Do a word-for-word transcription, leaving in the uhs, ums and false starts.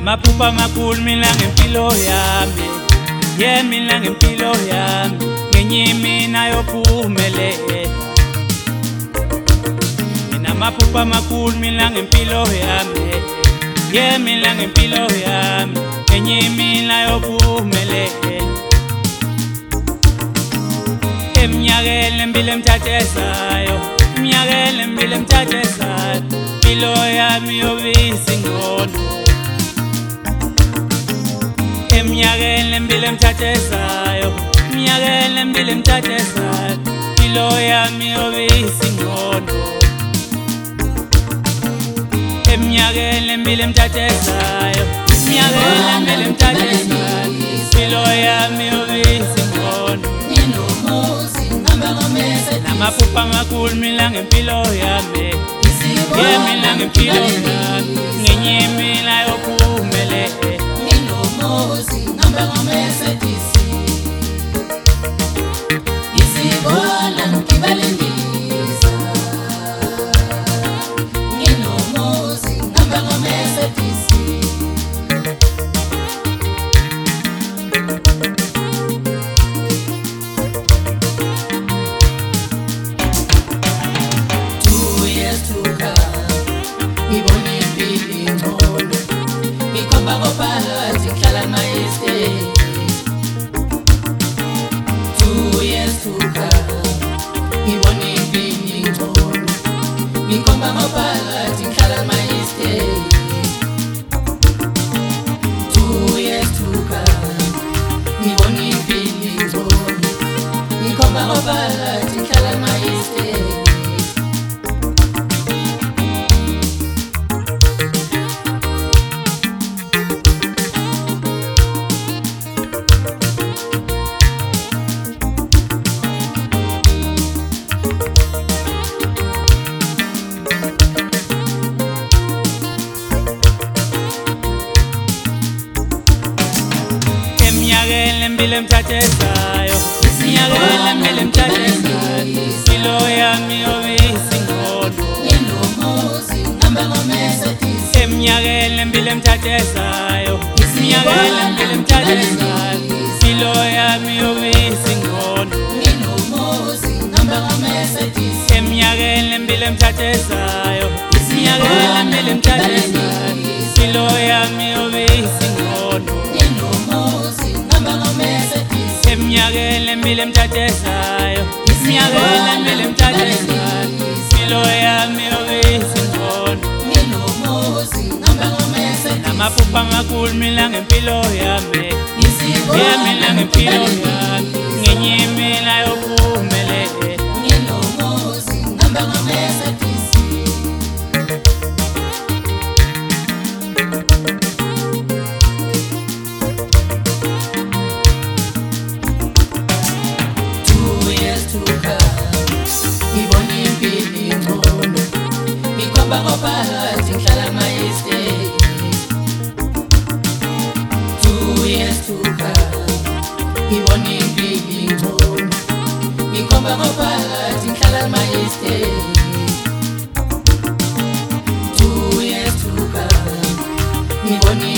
Namaphupha amakhulu mina ngempilo yami, yeah mina ngempilo yami, ngenye imini ayophumelela. Namaphupha amakhulu mina ngempilo yami, yeah mina ngempilo yami, ngenye imini ayophumelela. Eminyakeni embili emthathazayo, eminyakeni embili emthathazayo, impilo yami yobisi ngcono. Eminyakeni embili emthathazayo, eminyakeni embili emthathazayo, impilo yami yobisi ngcono. Eminyakeni embili emthathazayo, eminyakeni embili emthathazayo, impilo yami yobisi ngcono. Namaphupha amakhulu mina ngempilo yami, yeah mina ngempilo yami, ngenye imini ayophumelela. Nginomuzi ngihamba ngo-Mercedes, isibona ngigibela indiza. Nginomuzi ngihamba ngo-Mercedes, two years to come, ngibona impilo ingcono. Ngikhomba ngophakathi ngihlala ma-estate. Two years to come, ngibona impilo ingcono. Ngikhomba ngophakathi ngihlala ma-estate. Two years to come, ngibona impilo ingcono. Ngikhomba ngophakathi ngihlala ma-estate. Eminyakeni embili emthathazayo, eminyakeni embili emthathazayo, impilo yami yobisi ngcono. Nginomuzi ngihamba ngo-Mercedes, Eminyakeni embili emthathazayo, eminyakeni embili emthathazayo, impilo yami yobisi ngcono. nginomuzi ngihamba ngo-Mercedes, Eminyakeni embili emthathazayo, eminyakeni embili emthathazayo, impilo yami yobisi ngcono. nginomuzi ngihamba ngo-Mercedes, Eminyakeni embili emthathazayo, eminyakeni embili emthathazayo, impilo yami yobisi ngcono. nginomuzi ngihamba ngo-Mercedes, Namaphupha amakhulu mina ngempilo yami, yeah mina ngempilo yami, ngenye imini ayophumelela. nginomuzi ngihamba ngo-Mercedes, two years to come, ngibona impilo ingcono. Ngikhomba ngophakathi ngihlala ma-estate. Two years to come, ngibona impilo ingcono. Ngikhomba ngophakathi ngihlala ma-estate. Two years to come, ngibona